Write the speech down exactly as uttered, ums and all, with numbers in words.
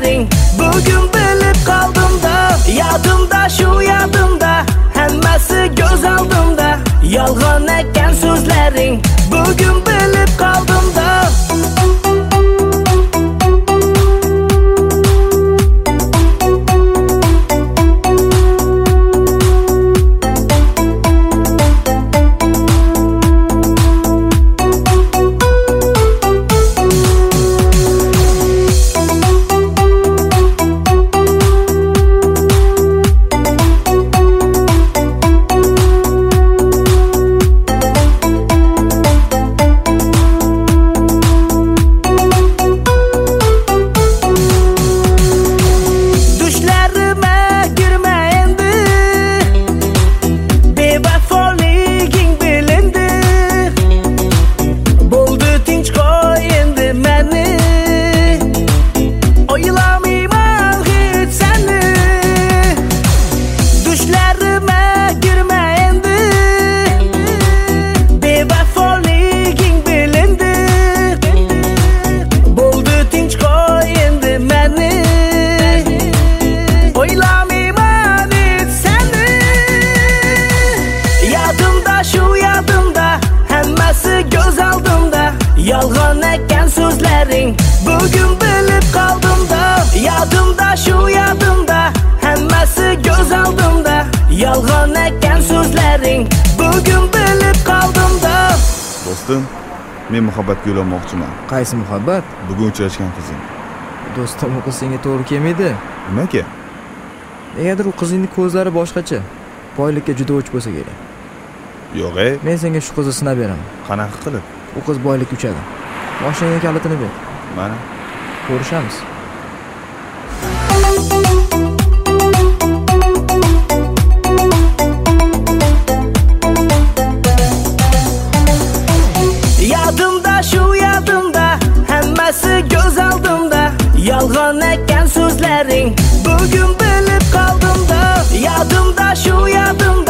so'zlaring bugun bilib qoldim-da. Yodimda shu yodimda, hammasi ko'z oldimda. Yolg'on ekan so'zlaring bugun bilib qoldim-da. Yolg'on ekan so'zlaring bugun bilib qoldim-da. Yodimda shu yodimda, hammasi ko'z oldimda. Yolg'on ekan so'zlaring bugun bilib qoldim-da. Do'stim, men muhabbatga yo'lamoqchiman. Qaysi muhabbat? Bugun uchrashgan qizing. Do'stim, u qiz senga to'g'ri kelmaydi. Nimaga? Negadir u qizning ko'zlari boshqacha. Boylikka juda o'ch bo'lsa kerak. Yo'q-ey. Men senga shu qizni sinab beraman. Qanaqa qilib? U qiz boylik uchadi. Mashinaning kalitini ber. Mana. Ko'rishamiz. Yodimda shu yodimda, hammasi ko'z oldimda. Yolg'on ekan so'zlaring bugun bilib qoldim-da. Yodimda shu yodimda,